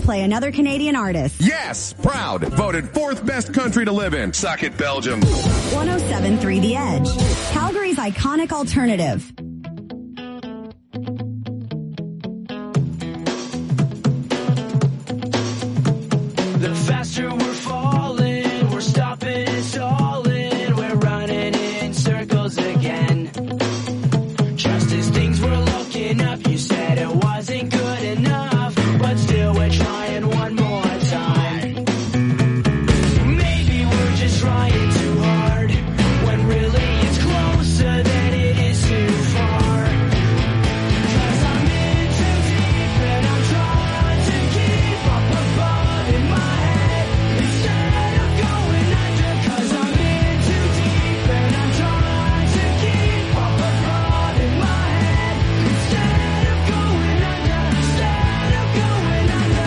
play another Canadian artist. Yes, proud. Voted 4th best country to live in. Suck it, Belgium. 107.3 The Edge, Calgary's iconic alternative. The faster we're falling, we're stopping and stalling, we're running in circles again. Just as things were looking up, you said it wasn't good enough, but still we're trying one more time. Maybe we're just trying too hard, when really it's closer than it is too far. 'Cause I'm in too deep and I'm trying to keep up above in my head instead of going under. 'Cause I'm in too deep and I'm trying to keep up above in my head instead of going under. Instead of going under.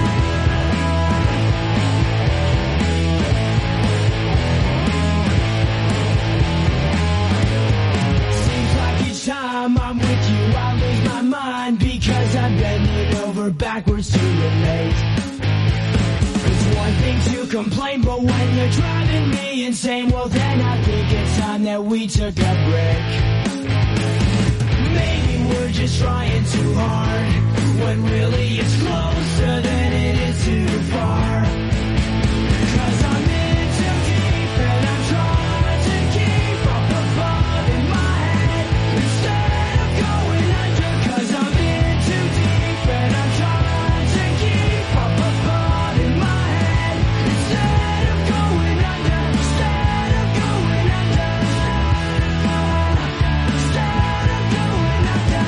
Seems like each time I'm with you, I lose my mind because I'm bending over backwards to relate. It's one thing to complain, but when you're driving me insane, well then I think it's time that we took a break. Maybe we're just trying too hard, when really it's closer than it is too far. 'Cause I'm in too deep and I'm trying to keep up above in my head instead of going under. 'Cause I'm in too deep and I'm trying to keep up above in my head instead of going under. Instead of going under. Instead of going under.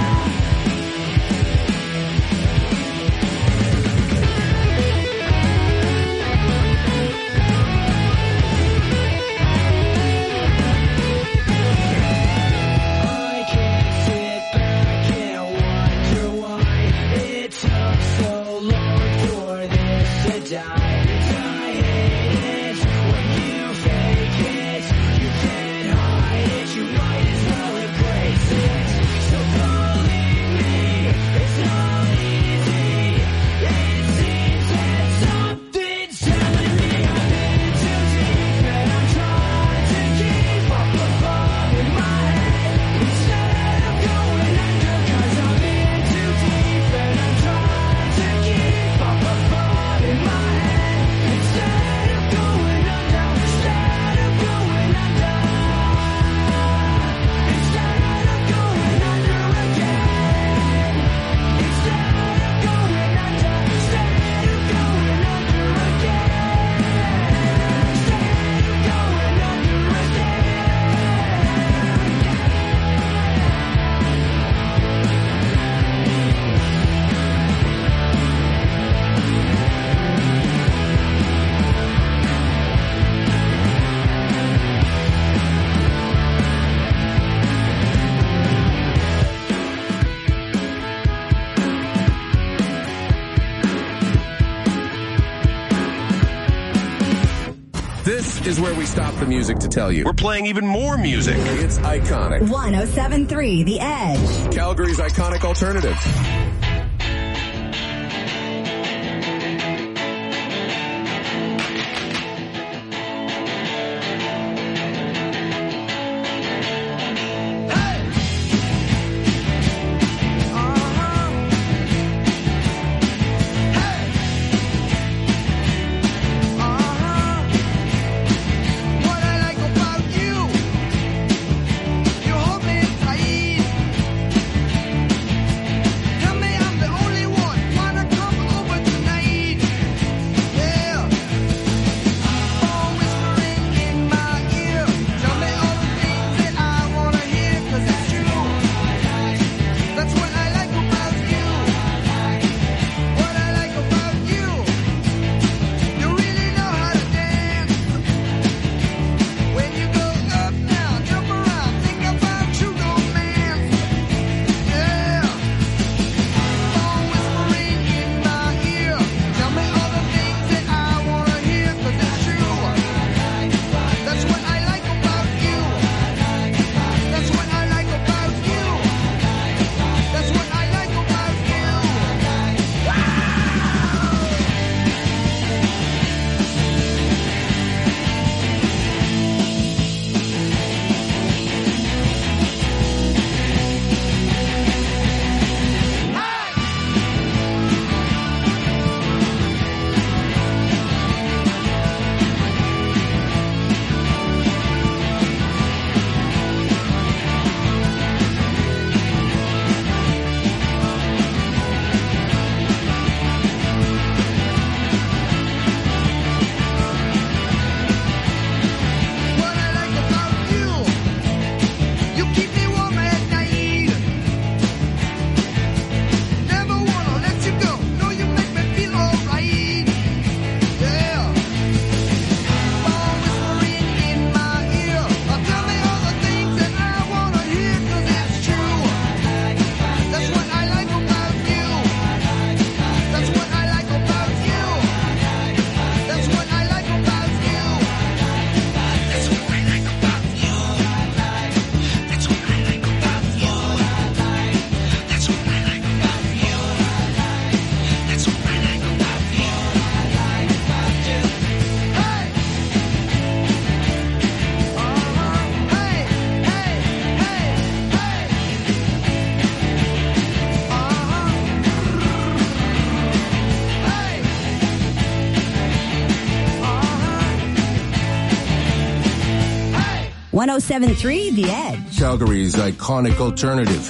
I can't sit back and wonder why it took so long for this to die. 'Cause I hate it when you fake it. You can't hide it, you might as well embrace it. So believe me, it's not easy. It seems that something's telling me I'm in too deep and I'm trying to keep up above in my head instead of going under. 'Cause I'm in too deep and I'm trying to keep up above in my head instead of going under. Instead of going under. Instead of going under again. Instead of going under. Instead of going under again. Instead of going under This is where we stop the music to tell you. We're playing even more music. It's iconic. 107.3 The Edge. Calgary's iconic alternative. What I like about you, you hold me tight. Tell me 107.3 The Edge. Calgary's iconic alternative.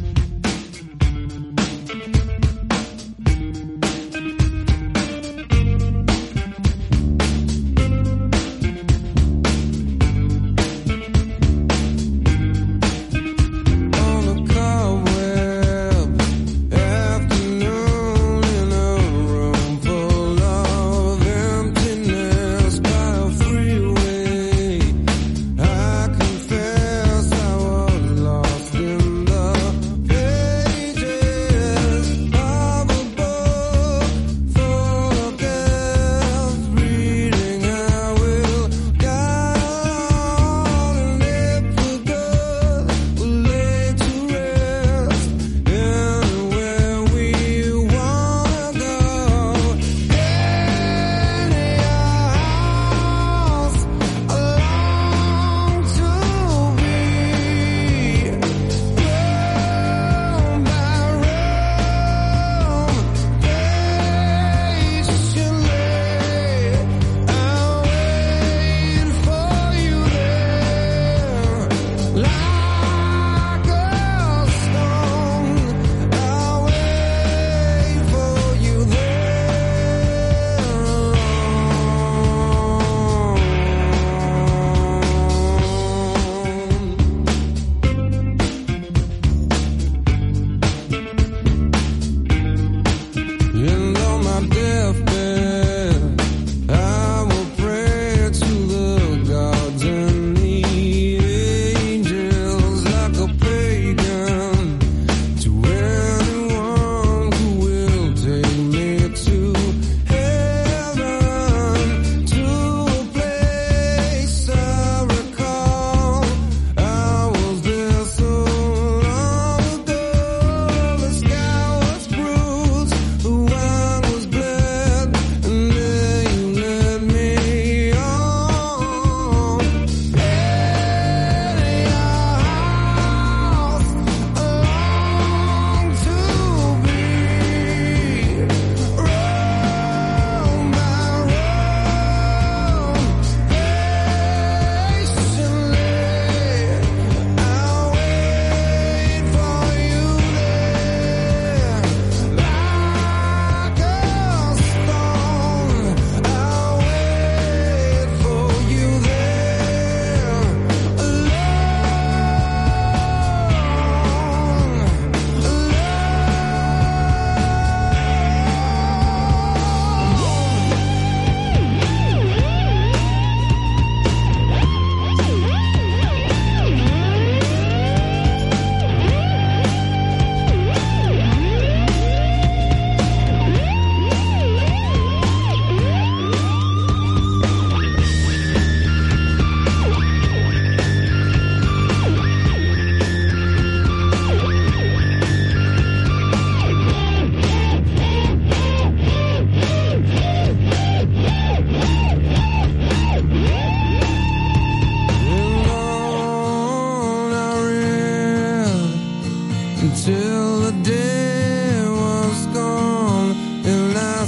Until the day was gone and I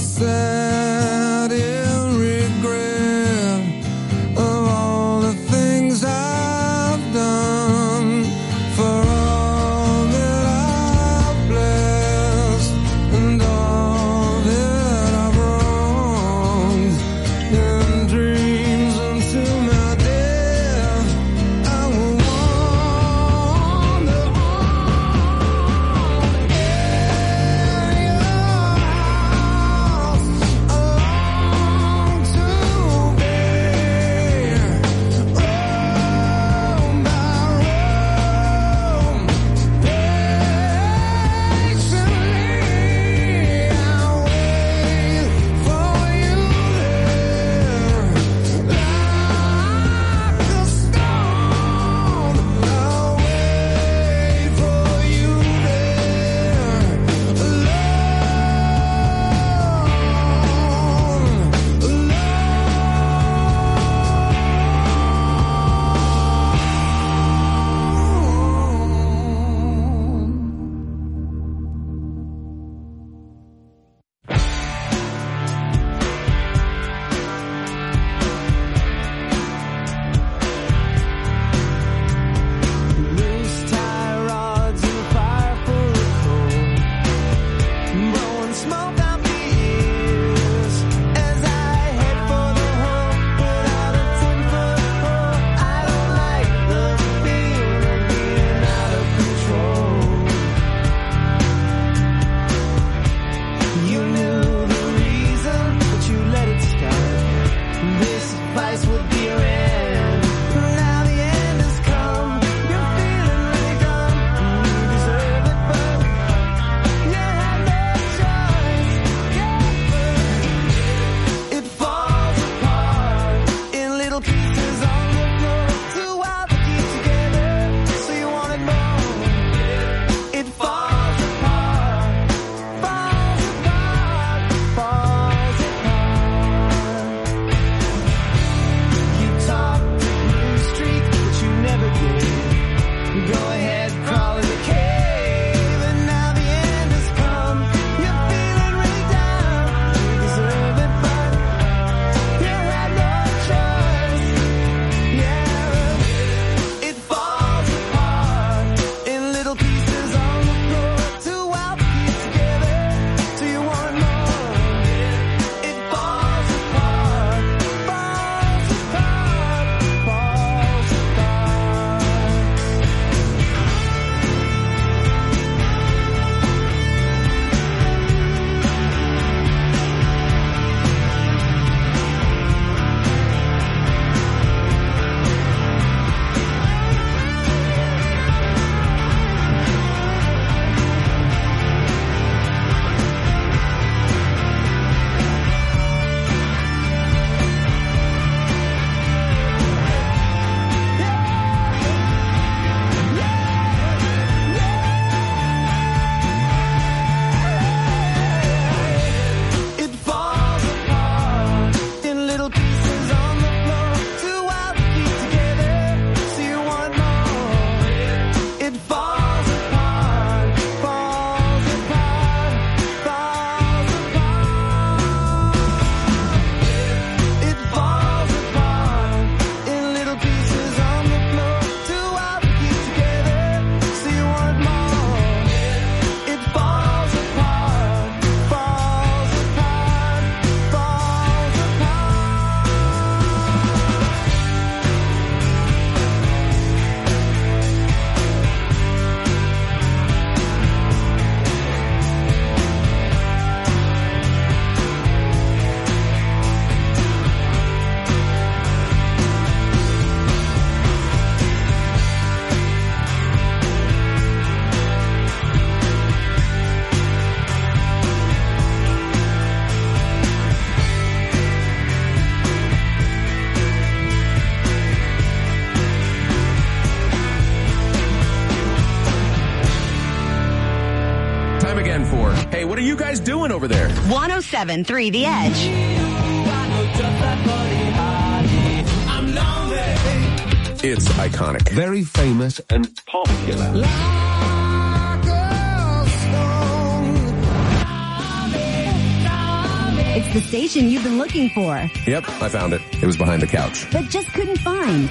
sat in regret of all the things I've done, for all that I've blessed and all that I've wronged, and dreams until my death I will wander on. head crawl in the cave, and now the end has come. You're feeling really down. You deserve it, but you had no choice. Yeah, it falls apart in little pieces on the floor. Too wild to keep together. Do you want more? It falls apart, falls apart, falls apart. It falls apart in little pieces on the floor. Too wild to keep together. So you want more? It falls apart, falls apart, falls apart. It falls apart in little pieces on the floor. Too wild to keep together. So you want more? It falls apart, falls apart, falls apart. Time again for, hey, what are you guys doing over there? 107.3 The Edge. It's iconic. Very famous and popular. Like a stone. It's the station you've been looking for, Yep, I found it. It was behind the couch. but just couldn't find.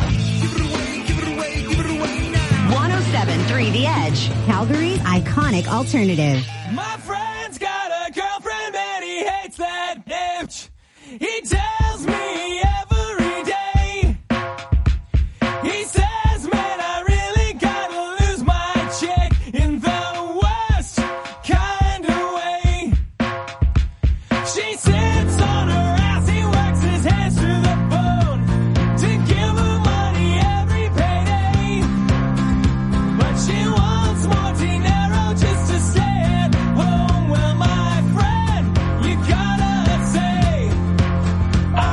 107.3 The Edge. Calgary's iconic alternative. My friend's got a girlfriend and he hates that bitch. He tells me every day. He says, man, I really gotta lose my chick in the worst kind of way. She sits on her ass, he works his hands to the bone to give her money every payday. But she wants more dinero just to stay at home. Well, my friend, you gotta say, I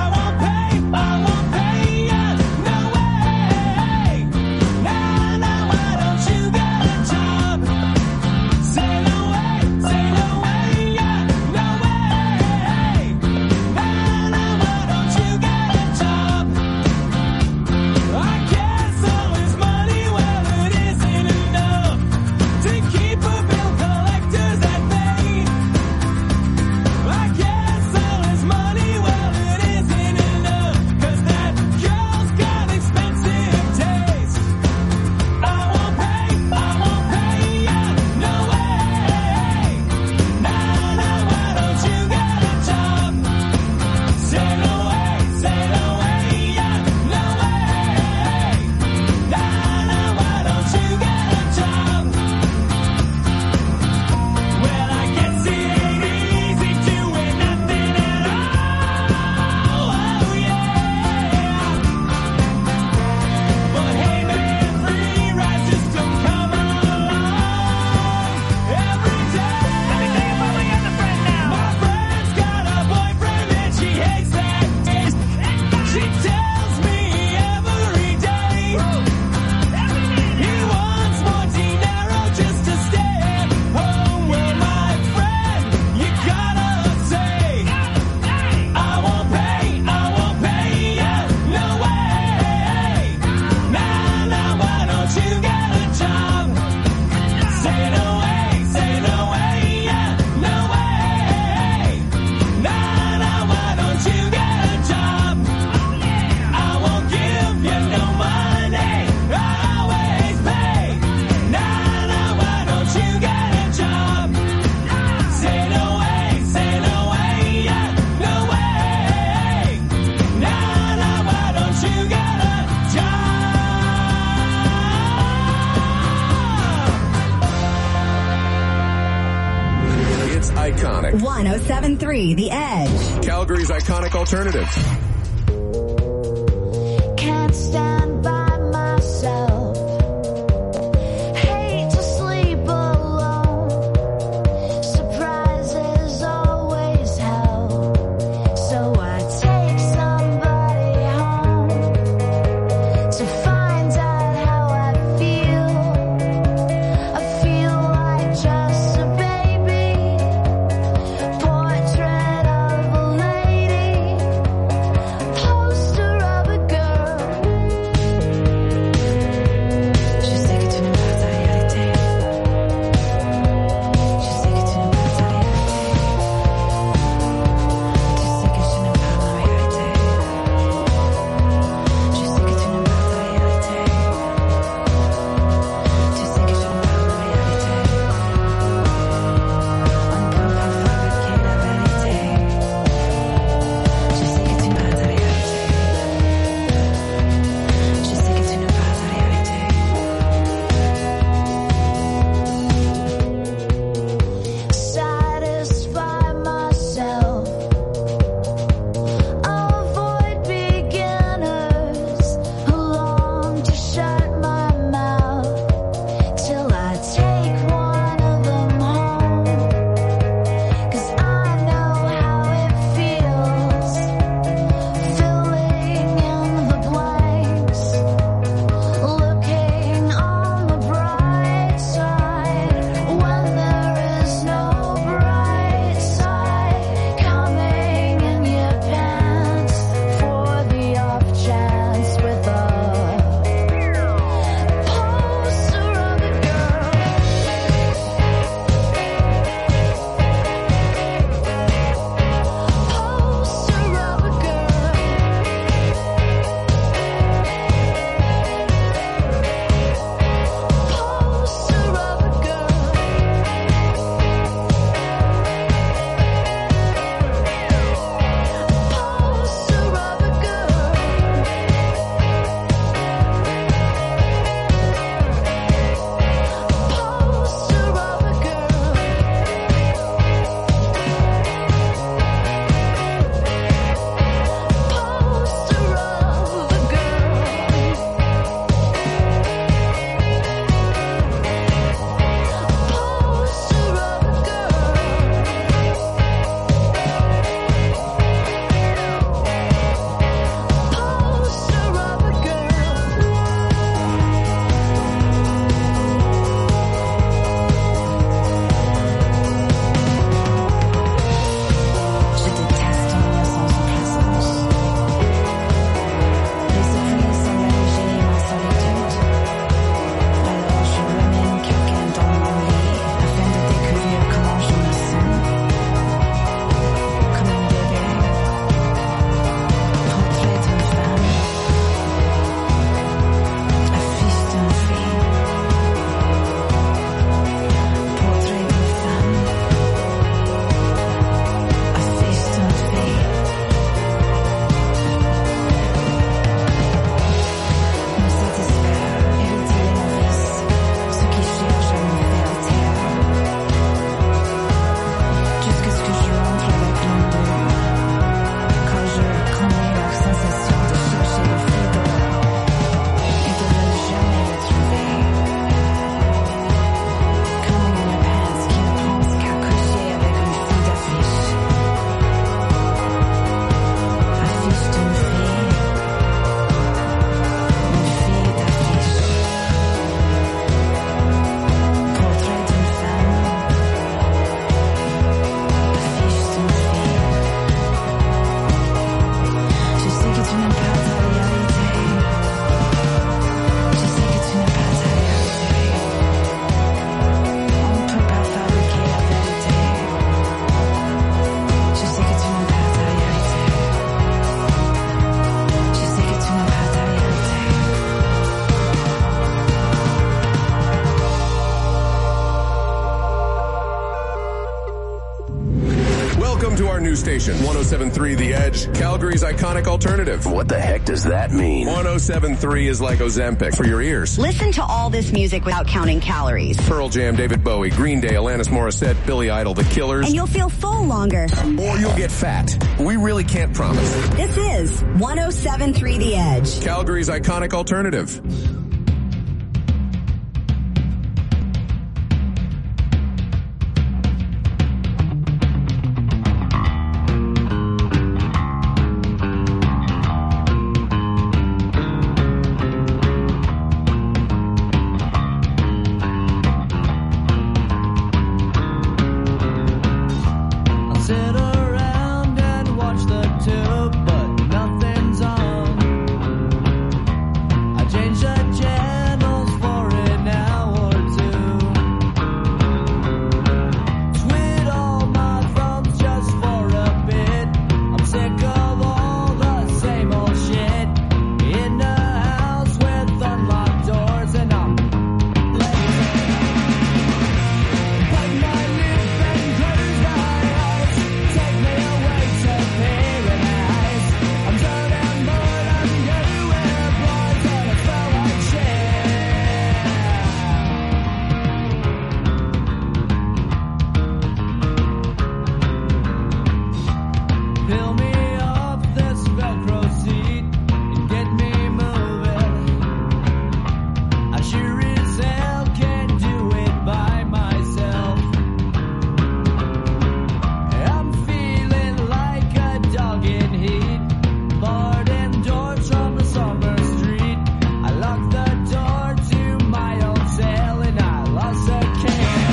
Iconic. 107.3 The Edge. Calgary's iconic alternative. Can't stand by myself. Hate to sleep alone. Surprises always help. So I take somebody home to find out how I feel. I feel like just a baby. Portrait of a lady. Poster of a girl. Welcome to our new station, 107.3 The Edge, Calgary's iconic alternative. What the heck does that mean? 107.3 is like Ozempic for your ears. Listen to all this music without counting calories. Pearl Jam, David Bowie, Green Day, Alanis Morissette, Billy Idol, The Killers. And you'll feel full longer. Or you'll get fat. We really can't promise. This is 107.3 The Edge. Calgary's iconic alternative. Sit around and watch the tube, but nothing's on. I changed the channels for an hour or two. Twiddle my thumbs just for a bit. I'm sick of all the same old shit. In the house with unlocked doors and I'm lazy. Bite my lip and close my eyes. Take me away to paradise. I'm done and bored, I'm everywhere, boys, and I smell like shit. Fill me up this Velcro seat and get me moving. I sure as hell can't do it by myself. I'm feeling like a dog in heat, barred indoors from the summer street. I locked the door to my own cell and I lost a can.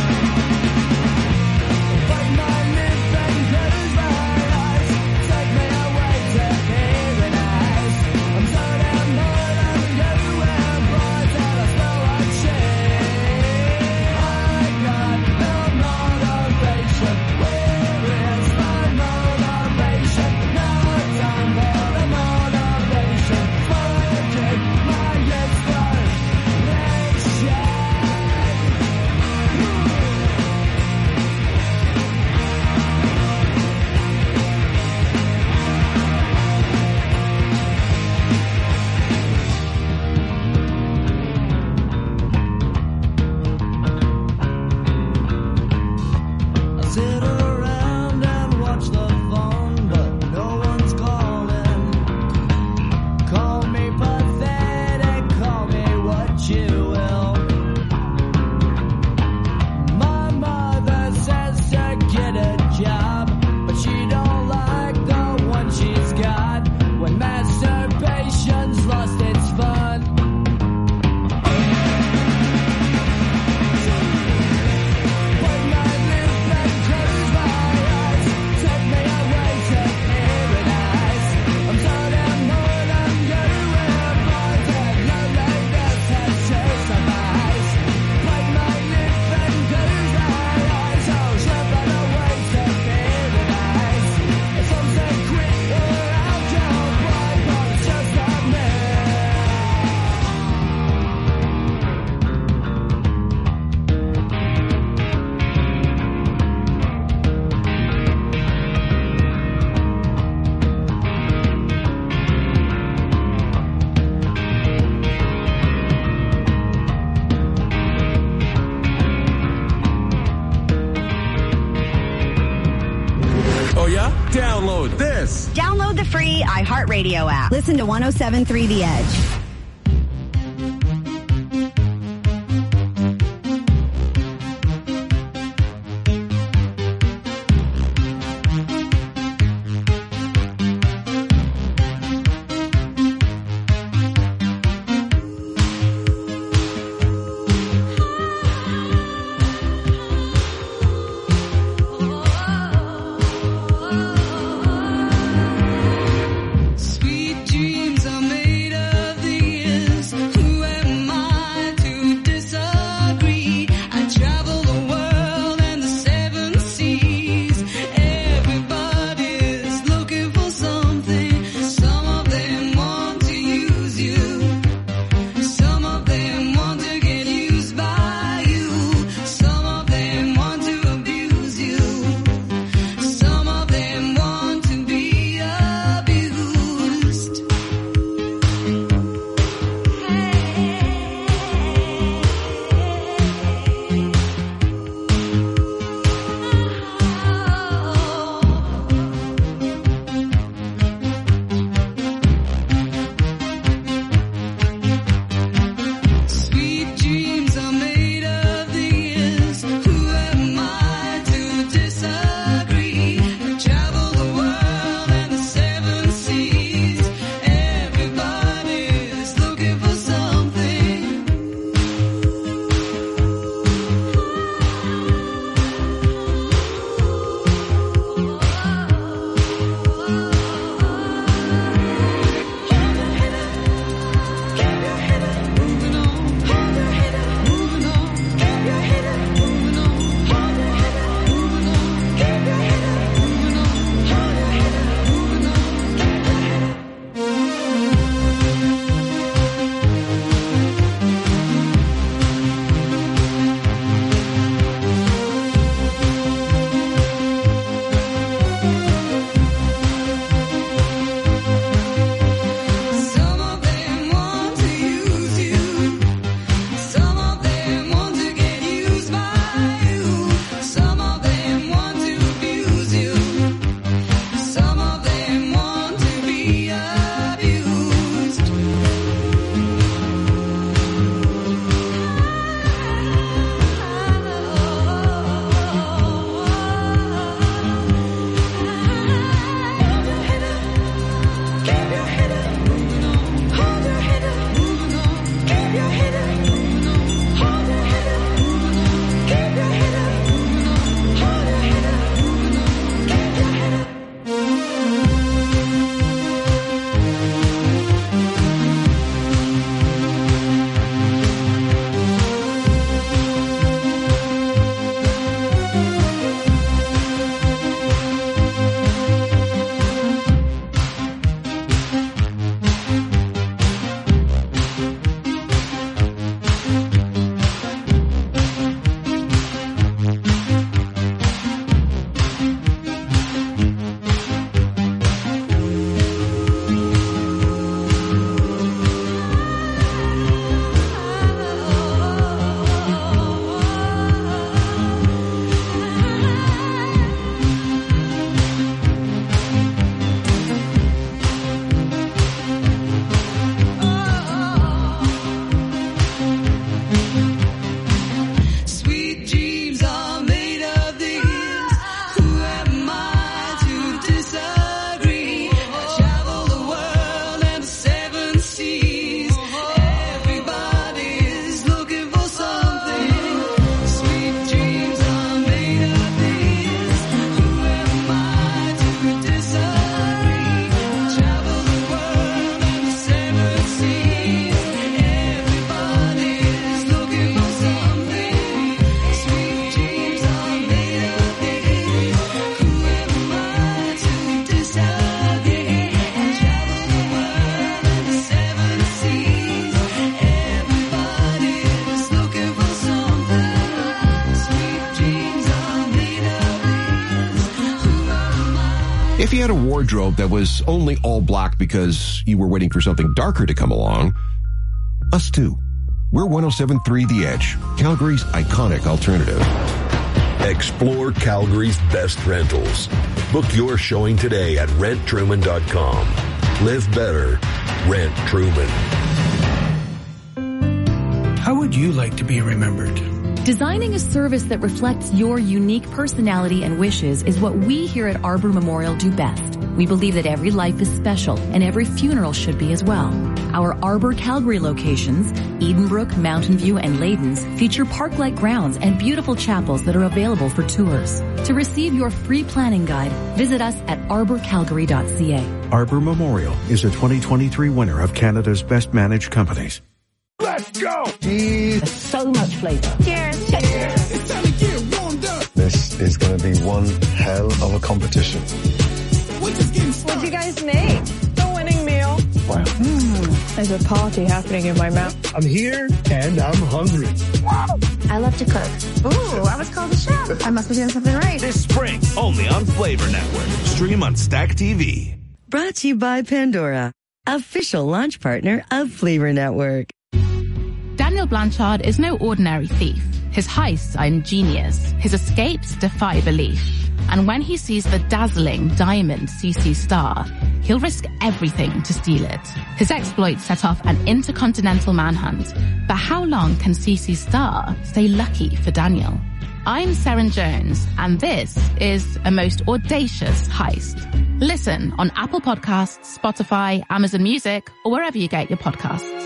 Bite my lip and close my eyes. Take me away to paradise. I'm so damn bored, I'm everywhere, boys, and I smell like shit. I got no motivation. Where is my motivation? No time for the motivation. Forget my inspiration. I sit around and watch the phone, but no one's calling. Call me pathetic, call me what you will. My mother says to get a job, but she don't like the one she's got. When masturbation's lost its fun. Bite my lip and close my eyes. Take me away to paradise. I'm so damn bored, I'm everywhere, boys, and loneliness has chased my eyes. Bite my lip and close my eyes. Oh, slip on away to paradise. And some say quit or I'll go, boy, but it's just not me. Oh yeah? Download this. Download the free iHeartRadio app. Listen to 107.3 The Edge. Sweet dreams are made of the If you had a wardrobe that was only all black because you were waiting for something darker to come along, us too. We're 107.3 The Edge, Calgary's iconic alternative. Explore Calgary's best rentals. Book your showing today at renttruman.com. Live better. Rent Truman. How would you like to be remembered? Designing a service that reflects your unique personality and wishes is what we here at Arbor Memorial do best. We believe that every life is special and every funeral should be as well. Our Arbor Calgary locations, Edenbrook, Mountain View, and Ladens, feature park-like grounds and beautiful chapels that are available for tours. To receive your free planning guide, visit us at arborcalgary.ca. Arbor Memorial is a 2023 winner of Canada's Best Managed Companies. Let's go! There's so much flavor. Cheers. Cheers. It's time to get warmed up. This is going to be one hell of a competition. What'd you guys make? The winning meal. Wow. There's a party happening in my mouth. I'm here and I'm hungry. I love to cook. Ooh, I was called a chef. I must be doing something right. This spring, only on Flavor Network. Stream on Stack TV. Brought to you by Pandora, official launch partner of Flavor Network. Daniel Blanchard is no ordinary thief. His heists are ingenious. His escapes defy belief. And when he sees the dazzling diamond CC Star, he'll risk everything to steal it. His exploits set off an intercontinental manhunt. But how long can CC Star stay lucky for Daniel? I'm Seren Jones, and this is a most audacious heist. Listen on Apple Podcasts, Spotify, Amazon Music, or wherever you get your podcasts.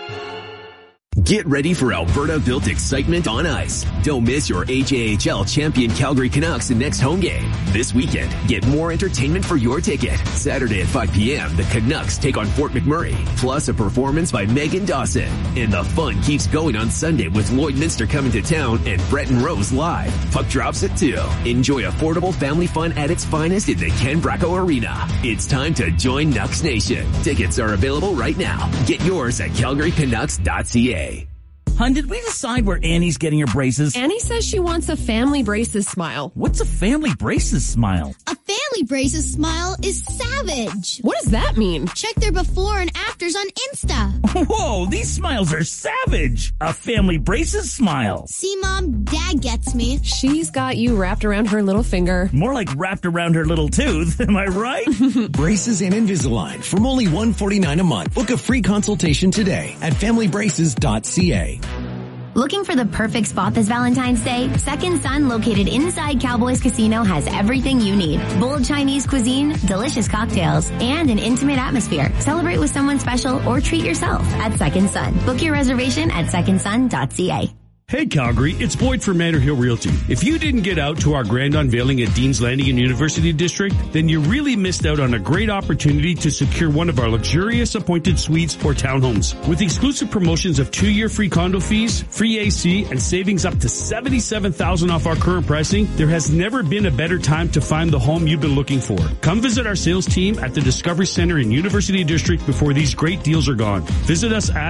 Get ready for Alberta-built excitement on ice. Don't miss your AJHL champion Calgary Canucks next home game. This weekend, get more entertainment for your ticket. Saturday at 5 p.m., the Canucks take on Fort McMurray, plus a performance by Megan Dawson. And the fun keeps going on Sunday with Lloydminster coming to town and Brett and Rose live. Puck drops at 2. Enjoy affordable family fun at its finest in the Ken Bracco Arena. It's time to join Nucks Nation. Tickets are available right now. Get yours at calgarycanucks.ca. Hun, did we decide where Annie's getting her braces? Annie says she wants a family braces smile. What's a family braces smile? A family braces smile is savage. What does that mean? Check their before and afters on Insta. Whoa, these smiles are savage. A family braces smile. See, Mom, Dad gets me. She's got you wrapped around her little finger. More like wrapped around her little tooth. Am I right? Braces and Invisalign from only $149 a month. Book a free consultation today at familybraces.ca. Looking for the perfect spot this Valentine's Day? Second Sun, located inside Cowboys Casino, has everything you need. Bold Chinese cuisine, delicious cocktails, and an intimate atmosphere. Celebrate with someone special or treat yourself at Second Sun. Book your reservation at secondsun.ca. Hey Calgary, it's Boyd from Manor Hill Realty. If you didn't get out to our grand unveiling at Dean's Landing in University District, then you really missed out on a great opportunity to secure one of our luxurious appointed suites or townhomes. With exclusive promotions of 2-year free condo fees, free AC, and savings up to $77,000 off our current pricing, there has never been a better time to find the home you've been looking for. Come visit our sales team at the Discovery Center in University District before these great deals are gone. Visit us at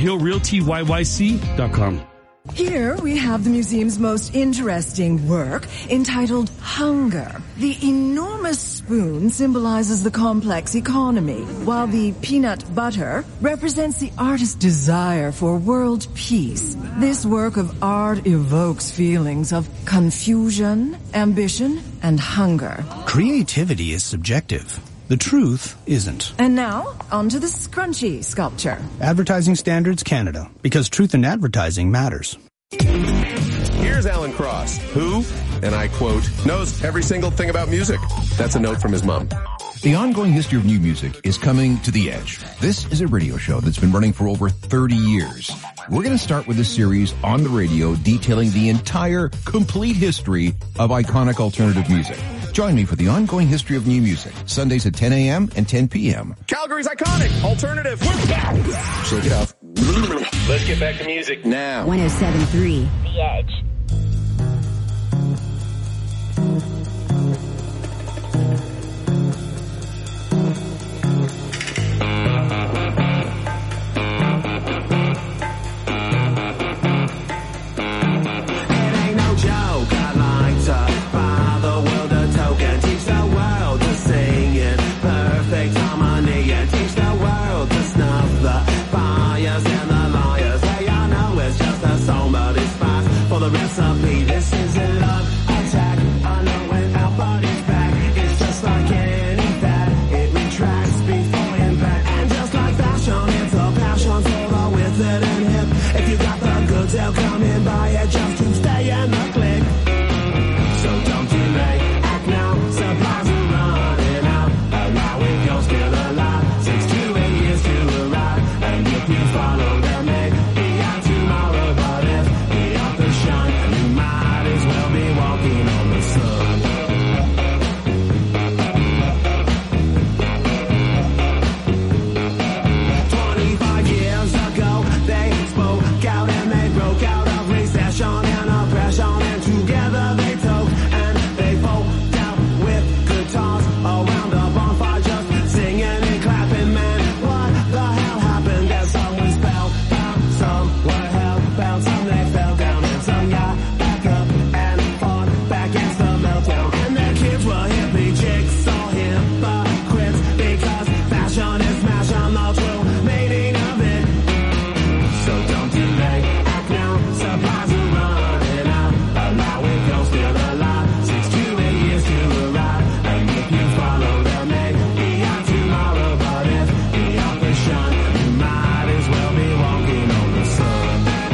ManorHillRealtyYYC.com. Here we have the museum's most interesting work, entitled Hunger. The enormous spoon symbolizes the complex economy, while the peanut butter represents the artist's desire for world peace. This work of art evokes feelings of confusion, ambition, and hunger. Creativity is subjective. The truth isn't. And now, on to the scrunchy sculpture. Advertising Standards Canada, because truth in advertising matters. Here's Alan Cross, who, and I quote, knows every single thing about music. That's a note from his mom. The ongoing history of new music is coming to The Edge. This is a radio show that's been running for over 30 years. We're going to start with a series on the radio detailing the entire, complete history of iconic alternative music. Join me for the ongoing history of new music, Sundays at 10 a.m. and 10 p.m. Calgary's iconic alternative. We're back. Shake it off. Let's get back to music now. 107.3 The Edge. Joke, I like to buy the world a token, teach the world to sing. Maybe this is a love attack. I know when our body's back, it's just like any fad. It retracts before impact. And just like fashion, it's a passion for the withered and hip. If you got the goods, they'll come in by it just to stay in the clique. So don't delay, act now, supplies are running out. Allow it, you're still alive. 6 to 8 years to arrive. And if you follow them, maybe out tomorrow. But if the authors shine, you might as well be walking on the sun. 25 years ago, they spoke out and they broke out of recession and oppression, and together they took and they folk out with guitars around a bonfire, just singing and clapping. Man, what the hell happened? That some was spellbound, some were hellbound, some they fell down, and some got back up and fought back against the meltdown. And their kids were hippie jigsaw hypocrites, because fashion is smashing the true meaning of it. So don't delay, act now, supplies are running out. Allow it, you're still alive. 6 to 8 years to arrive. And if you follow them, maybe out tomorrow. But if the authors shine, you might as well be walking on the sun.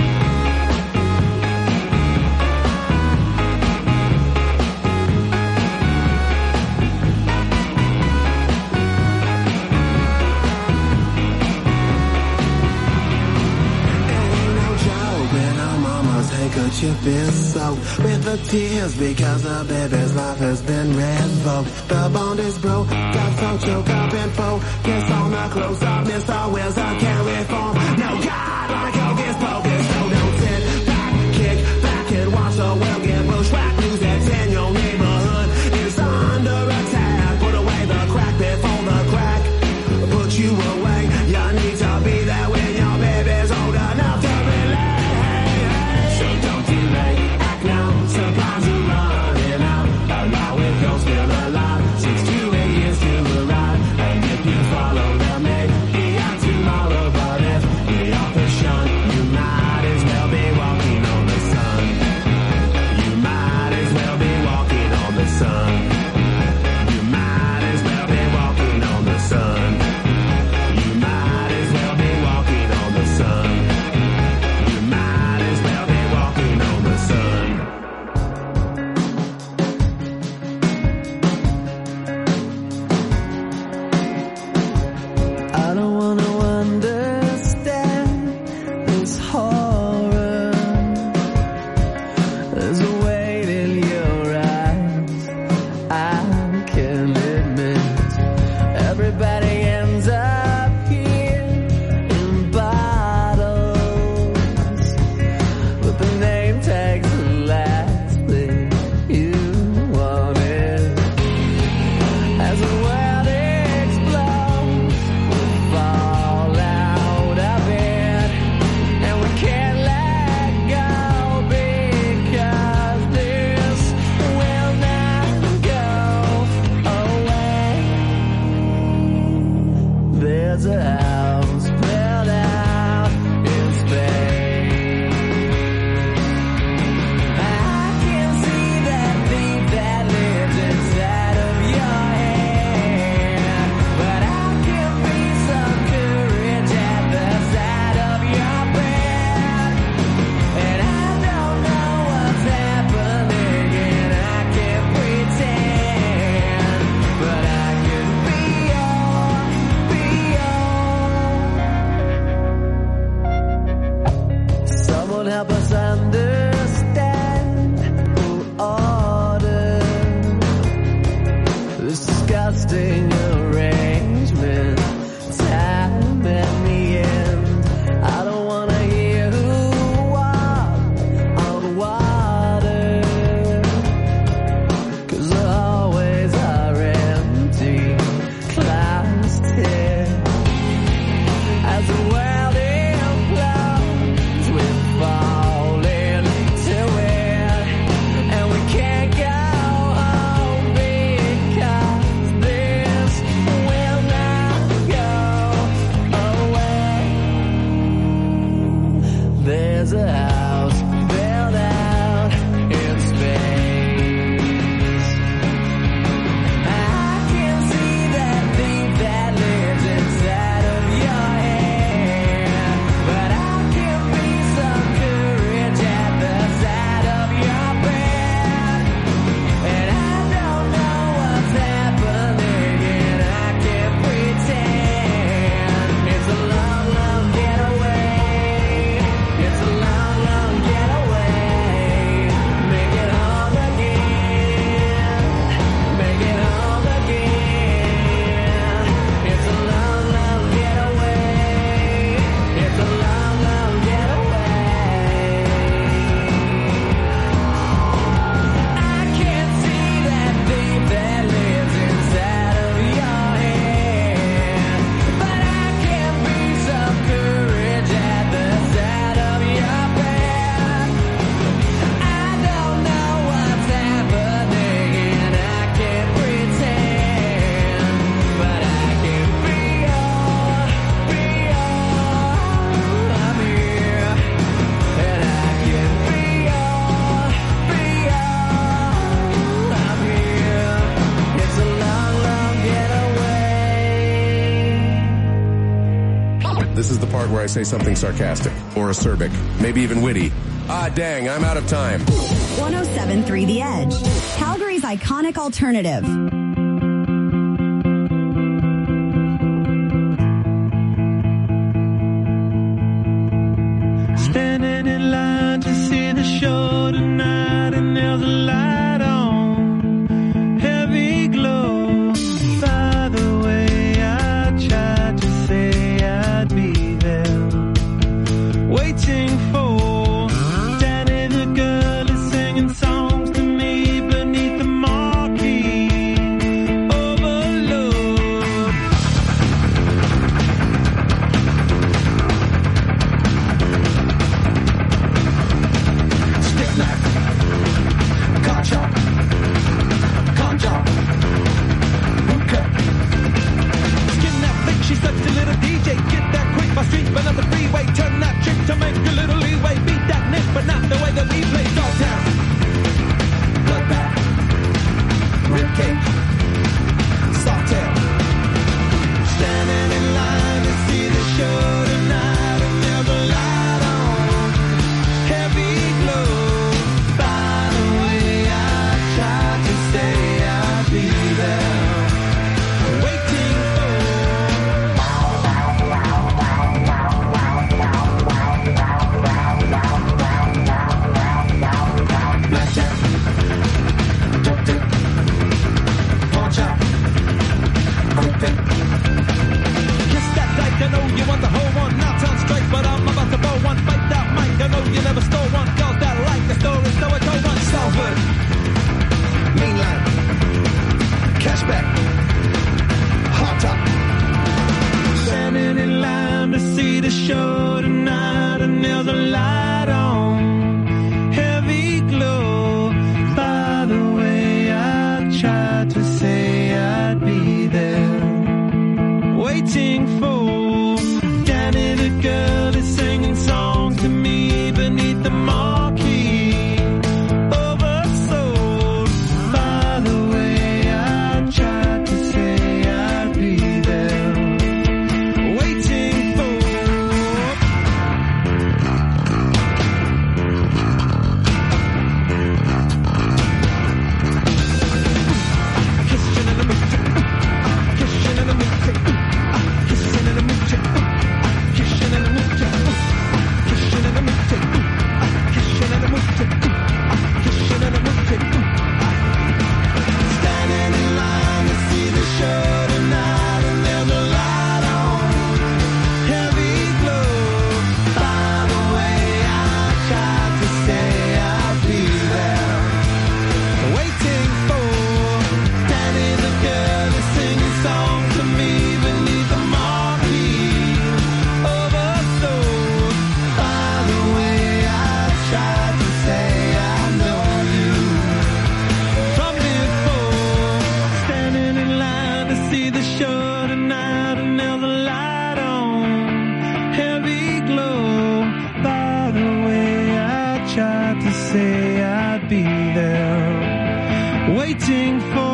Ain't no joke when our mama's handkerchief is soaked with the tears because the baby's life has been revoked. The bond is broke, got so choked up and focus on the close-up. Mr. Wilson can't reform. No God like hocus pocus. So don't sit back, kick back and watch the world get bushwhacked. News that's in your neighborhood is under attack. Put away the crack before the crack put you away. You need to be there when your baby's old enough to relate. So don't delay, act now, supplies are running out. Allow it, you're still alive. 6 to 8 years to arrive. And if you follow them, maybe out tomorrow. But if where I say something sarcastic or acerbic, maybe even witty. Ah, dang, I'm out of time. 107.3 The Edge, Calgary's iconic alternative. Standing in line to see the show tonight, and there's a light on, heavy glow. By the way, I tried to say I'd be there, waiting for Danny the girl is singing songs to me beneath the marquee. Overload. Stick knife, car chop, con job, boot cut. Skin that flick, she's such a little DJ. Get that quick, my street, but on the freeway. Turn that trick to make a little leeway. Beat that nick, but not the way that we play. Dogtown, bloodbath, ribcage, sawtail. Standing in line to see the show tonight, and there's a light on, heavy glow. By the way, I tried to say I'd be there, waiting for. Blackjack, dope dick, pawn shop, quick pick. Kiss that dyke, I know you want the whole one. Not on strike, but I'm about to blow one. Fight that mic, I know you never stole one. Cause that like the story, so I told one. Salford, mainline, cashback, hot top. Standing in line to see the show tonight, and there's a light on, heavy glow. By the way, I tried to say I'd be there, waiting for Danny the girl is singing songs to me beneath the marquee. Oversold. By the way, I tried to say I'd be there, waiting for. Kissing in the moochie, kissing in the moochie, kissing in the moochie, kissing in the moochie, kissing in the moochie, kissing in the moochie, kissing in the moochie. Standing in line to see the show tonight, and there's a light on, heavy glow. By the way, I tried to say I'd be there, waiting for Danny the girl is singing songs to me beneath the marquee. Oversold. By the way, I tried to say I know you from before. Standing in line to see the show tonight, and there's a light on, heavy glow. By the way, I tried to say I'd be there, waiting for.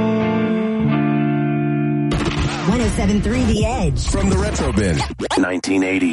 107.3 The Edge. From the Retro Bin, 1980.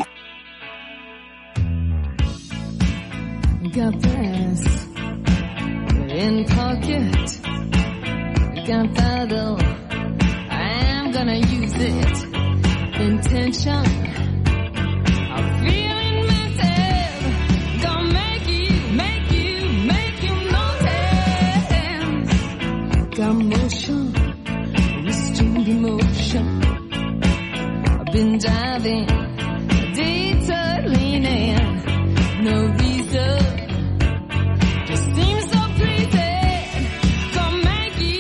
Got this in pocket, gunpowder. I'm gonna use it. Intention, I'm feeling mental. Gonna make you notice. Got motion, restrained emotion. I've been diving, detour leaning, no reason. Just seems so pleasing. Gonna make you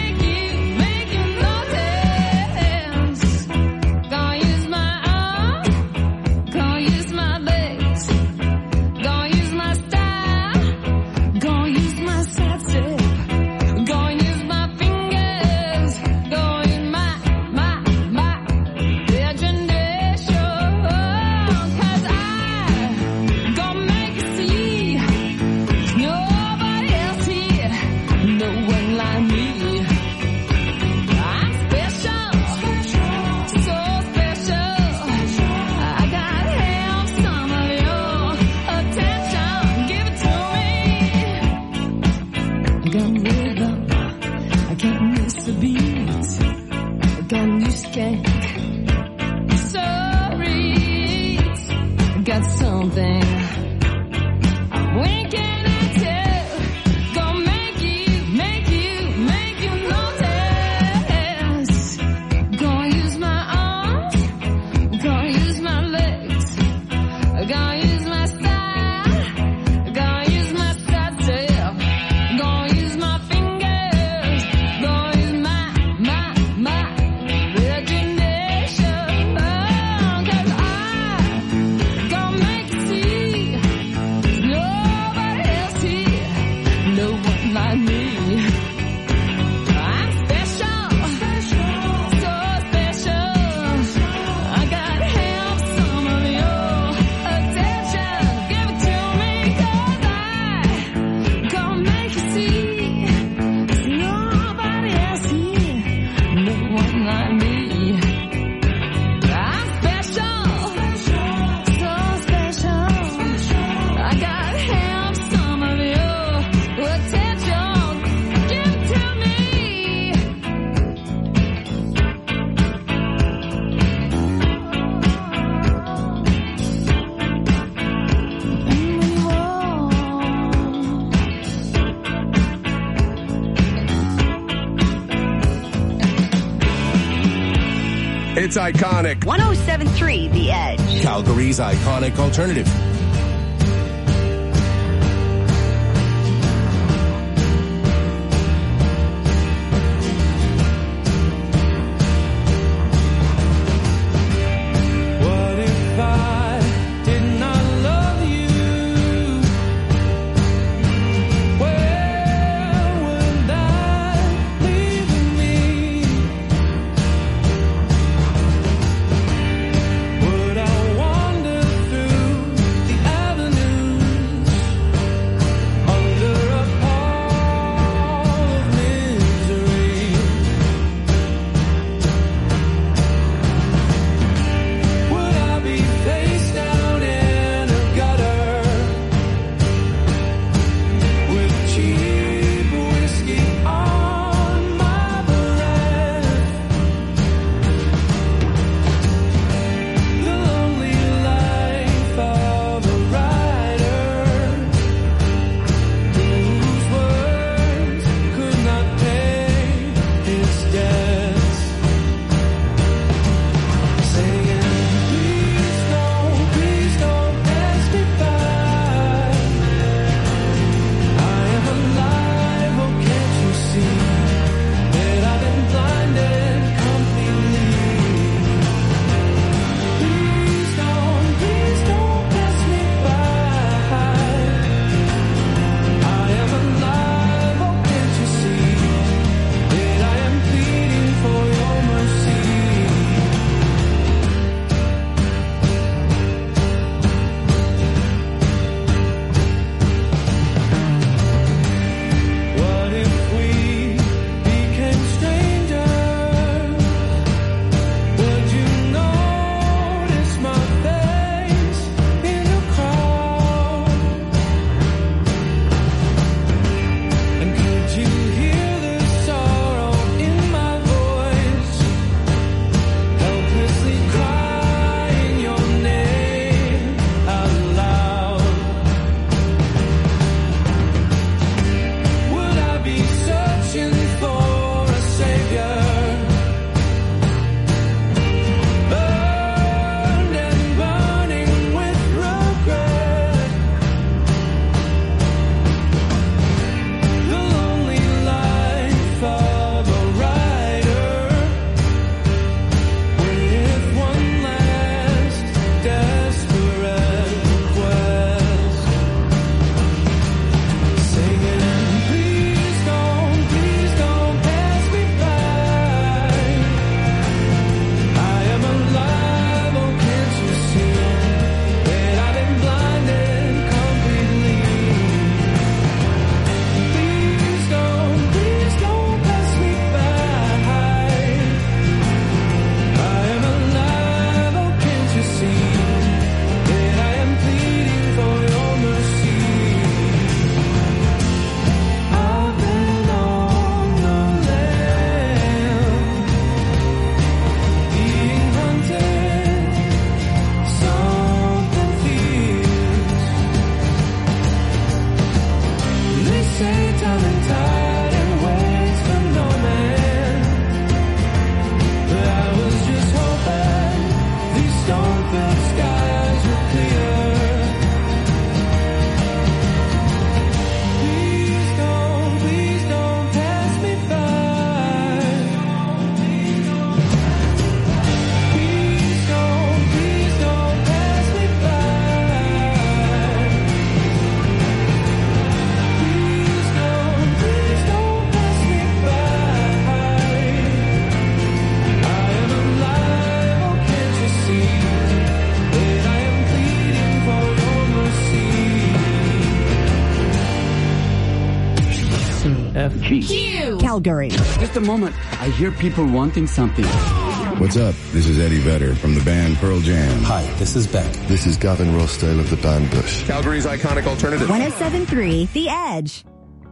notice. Gonna use my arm, gonna use my legs, gonna use my style, gonna use my side step, gonna use my fingers, gonna use my imagination. 'Cause I gonna make you see there's nobody else here, no one like me. I'm special, so special. I got got rhythm, I can't miss a beat. I got new skank, sorry, I got something. When can I tell? Gonna make you notice. Gonna use my arms, gonna use my legs, gonna use my style, gonna use my style, gonna use my fingers, gonna use my imagination. Oh, 'cause I gonna make you see nobody else here, no one like me. I'm special, so special. I gotta have some of your attention. Give it to me, 'cause I gonna make you see there's nobody else here, no one like me. I'm special, so special. I gotta have some of your attention. Give it to me. It's iconic. 1073 The Edge. Calgary's iconic alternative. What if I did not love you? Where would I leave me? Would I wander through KFG. Q. Calgary. Just a moment. I hear people wanting something. What's up? This is Eddie Vedder from the band Pearl Jam. Hi, this is Beck. This is Gavin Rossdale of the band Bush. Calgary's iconic alternative. 107.3 The Edge.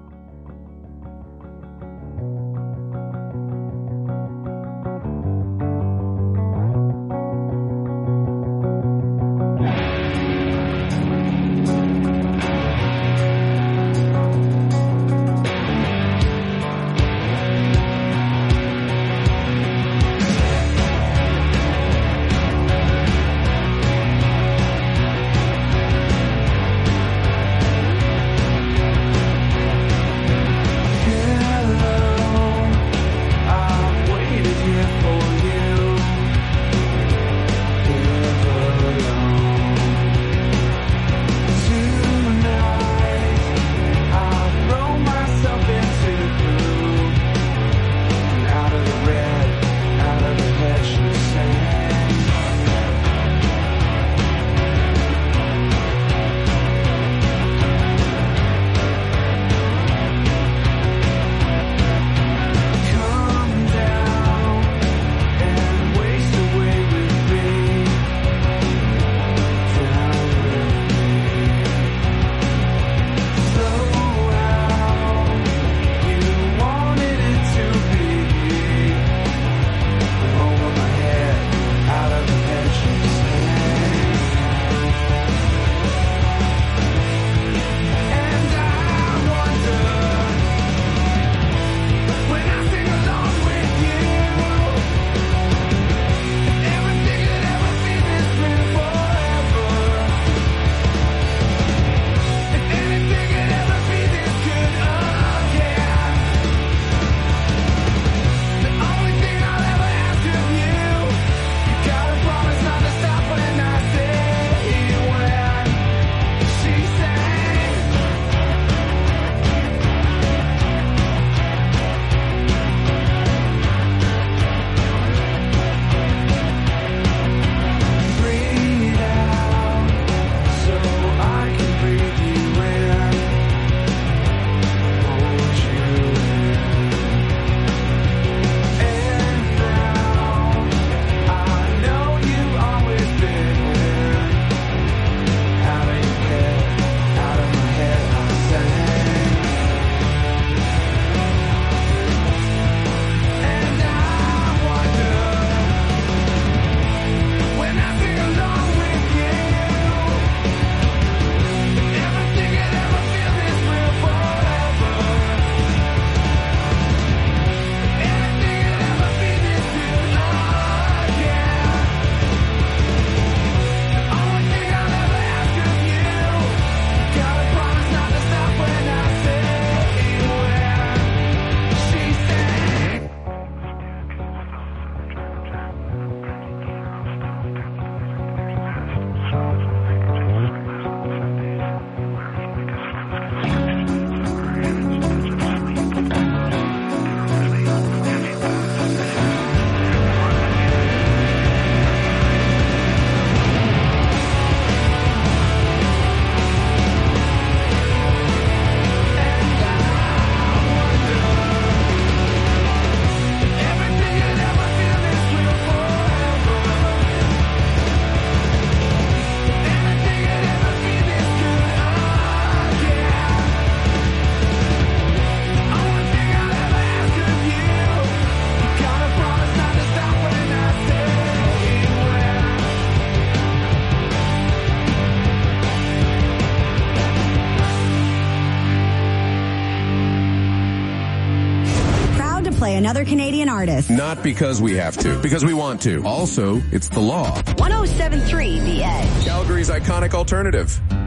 play another Canadian artist. Not because we have to, because we want to. Also, it's the law. 107.3 The Edge. Calgary's iconic alternative.